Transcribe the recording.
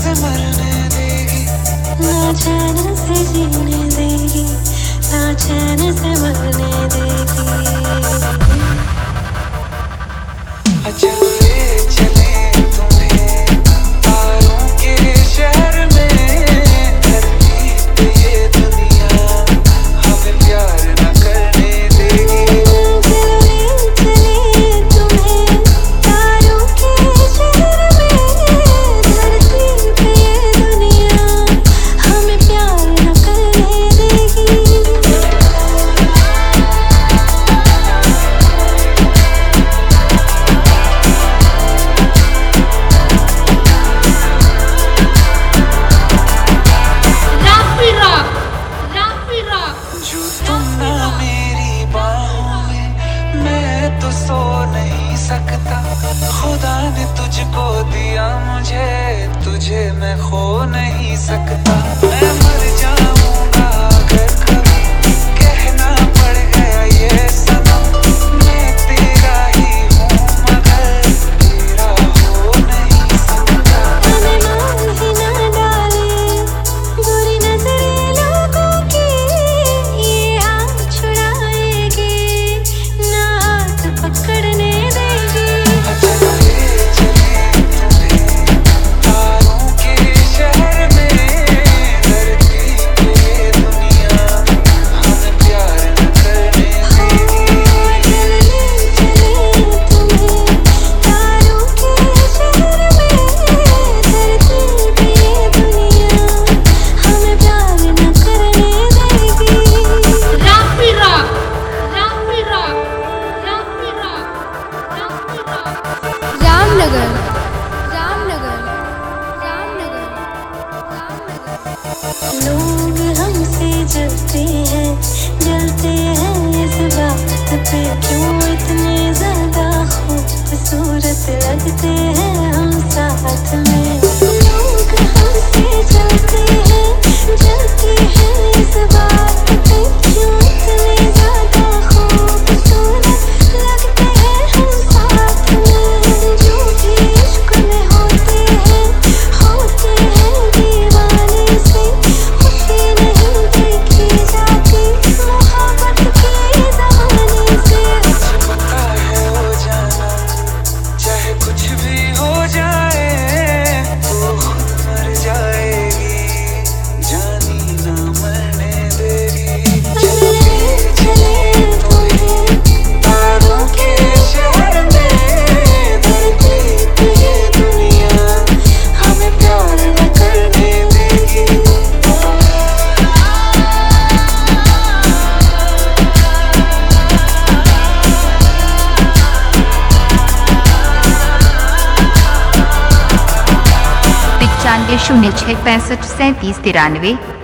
से मरने देगी, ना चैन से जीने देगी, ना चैन से मरने देगी। चलो ले चले तुम्हें तारों के शहर में, धरती पे ये दुनिया हमें प्यार न करने देगी। चलो ले चले तुम्हें तारों के शहर में, धरती पे ये दुनिया हमें प्यार न करने देगी। जो तुम ना मेरी बाहों में, मैं तो सो नहीं सकता। खुदा ने तुझको दिया मुझे, तुझे मैं खो नहीं सकता। मैं मर जाऊंगा अगर कभी कहना पड़ गया ये सनम, मैं तेरा ही हूँ मगर तेरा हो नहीं सकता। हमें मान ही ना डाले बुरी नजरें लोगों की, ये हाथ छुड़ाएगी ना हाथ पकड़ने देगी। चलो ले चले तुम्हें तारों के शहर में, धरती पे ये दुनिया हमें प्यार न करने देगी। चल ले चले तुम्हें तारों के शहर में, धरती पे ये दुनिया हमें प्यार न करने देगी। रामनगर रामनगर रामनगर रामनगर। लोग हमसे जलते हैं इस बात पे, क्यों इतने ज्यादा खूबसूरत लगते हैं हम साथ में। लोग हमसे जलते हैं इस बात पे, क्यों इतने ज्यादा खूबसूरत लगते हैं हम साथ में। जो भी इश्क में होते हैं दीवाने से, खुशी नहीं देखी जाती मोहब्बत के ज़माने से। मुझे पता है हो जाना, चाहे कुछ भी हो जाए, तो खुद मर जाएगी, जानी ना मरने देगी। चलो ले चले तुम्हें तारों के शहर में, धरती पे ये दुनिया हमें प्यार न करने देगी। $95 06 65 37 93